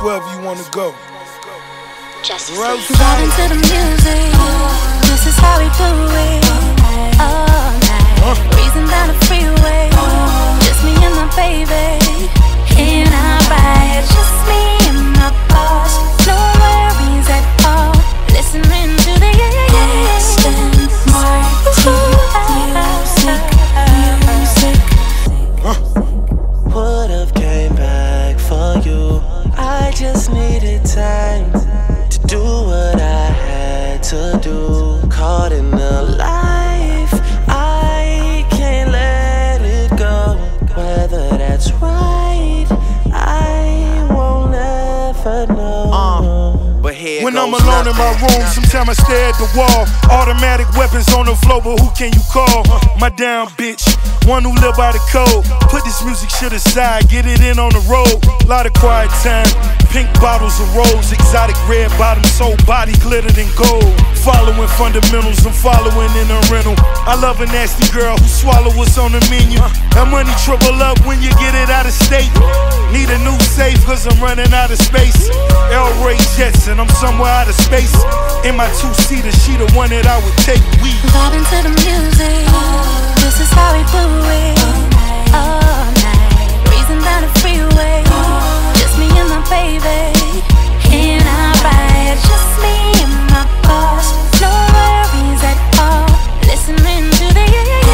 wherever you wanna go. Vibing to the music, this is how we do it. All night, breezing down the freeway, just me and my baby. In our ride, just me and my boss, no worries at all. Listening to the music. Would've came back for you. I just needed time to do what I had to do. Caught in the life, I can't let it go. Whether that's right, I won't ever know. But here when goes I'm alone in my room, sometimes I stare at the wall. Automatic weapons on the floor, but who can you call? My down bitch, one who live by the code. Put this music shit aside, get it in on the road. Lot of quiet time, pink bottles of rose, exotic red bottoms, whole body glittered in gold. Following fundamentals, I'm following in a rental. I love a nasty girl who swallow what's on the menu. That money triple up when you get it out of state. Need a new safe cause I'm running out of space. El Ray Jetson, I'm somewhere out of space. In my two-seater, she the one that I would take. We vibing to the music, this is how we do it. All night, breezing down the freeway, just me and my baby. In our ride, just me and my boss, no worries at all. Listening to the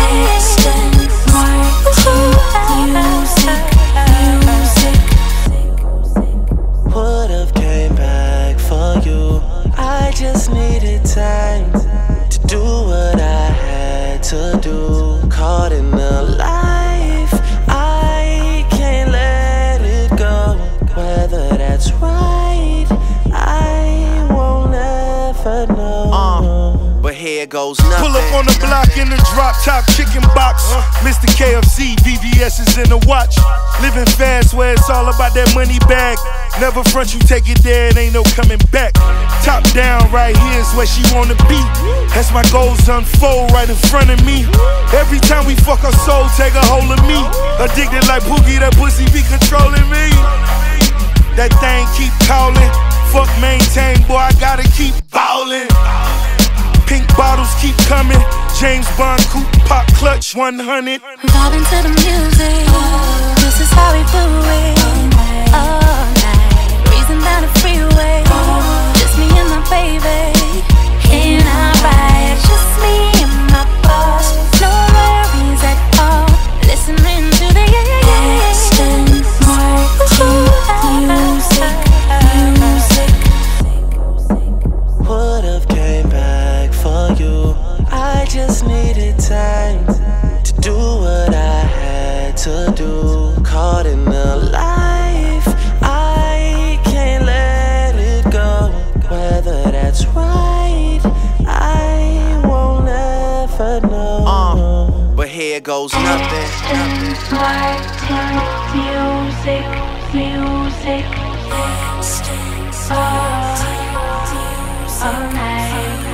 music. Would've came back for you. I just needed time to do what I had to do. Caught in the life, I can't let it go. Whether that's right, I won't ever know. But here goes nothing. pull up on the block in the drop top chicken box. Mr. KFC, VVS is in the watch. Living fast where it's all about that money bag. Never front, you take it there, it ain't no coming back. Top down, right here is where she wanna be. As my goals unfold right in front of me. Every time we fuck her soul, take a hold of me. Addicted like Boogie, that pussy be controlling me. That thing keep calling. Fuck maintain, boy, I gotta keep ballin'. Pink bottles keep coming. James Bond coupe, pop clutch 100. Vibing to the music, this is how we do it. All night, breezing down the freeway, just me and my baby. In our ride, just me and my boss, no worries at all. Listening to the music. Would've came back for you. I just needed time to do what I had to do. Caught in the life, I can't let it go. Whether that's right, I won't ever know. But here goes nothing. Music. All night.